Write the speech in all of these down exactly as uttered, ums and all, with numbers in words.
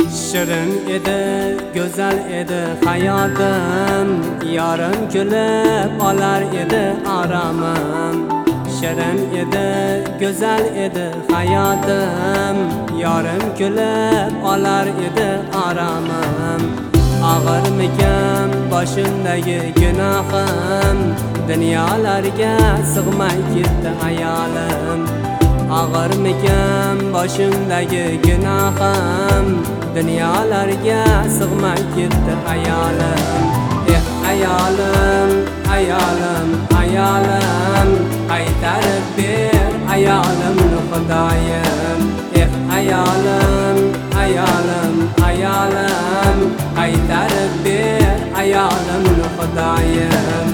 Shirin edi, go'zal edi hayotim, yorim kulib olar edi oromim. Shirin edi, go'zal edi hayotim, yorim kulib olar edi oromim. Og'irmikan boshimdagi gunohim, dunyolarga sig'may ketdi hayolim. Og'irmikan boshimdagi gunohim, dunyolarga sig'may ketdi hayolim. Eh hayolim, hayolim, hayolim, qaytarib ber hayolimni Xudoyim. Eh hayolim, hayolim, hayolim, qaytarib ber hayolimni Xudoyim.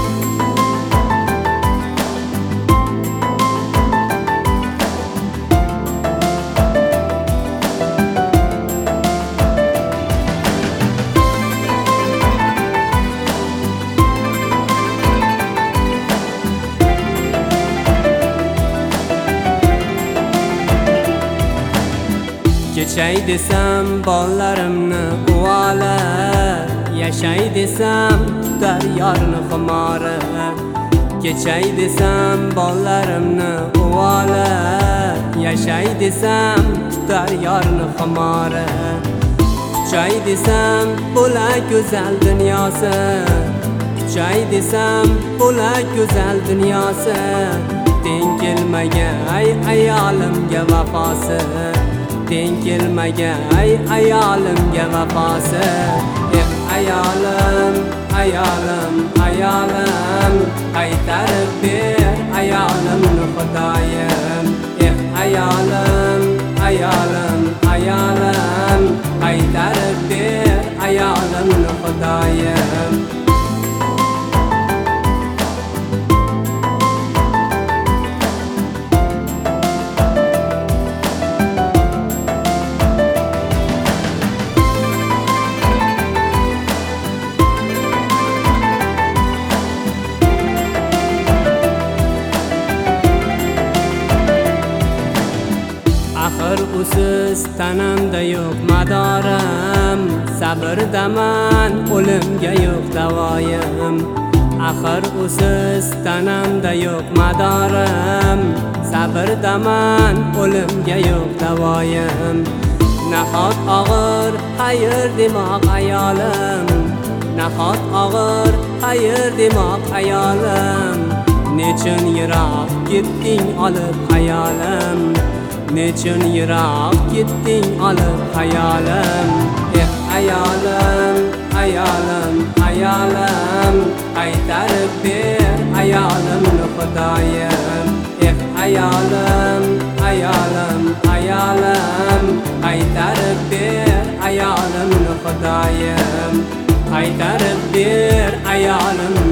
Kechay desam bolalarimni uvoli, yashay desam tutar yorni xumori. Kechay desam bolalarimni uvoli, yashay desam tutar yorni xumori. Kuchay desam bo'lak go'zal dunyosi, kuchay desam bo'lak go'zal dunyosi. Teng kelmagan ay ayolimga vafosi, teng kelmagan ay ayolimga vafosi. Eh ayolim, ayolim, ayolim, qaytarib ber ayolimni Xudoyim. Eh ayolim, ayolim, ayolim, qaytarib ber ayolimni Xudoyim. Axir usiz tanamda yo'q madorim, sabrdaman o'limga yo'q davoyim. Axir usiz tanamda yo'q madorim, sabrdaman o'limga yo'q davoyim. Nahot og'ir xayr demoq ayolim, nahot og'ir xayr demoq ayolim. Nechun yiroq ketding olib hayolim, nechun yiroq ketding olib hayolim. Eh ayolim, ayolim, ayolim, qaytarib ber hayolimni Xudoyim. Eh ayolim, ayolim, ayolim, qaytarib ber hayolimni Xudoyim. Qaytarib ber hayolimni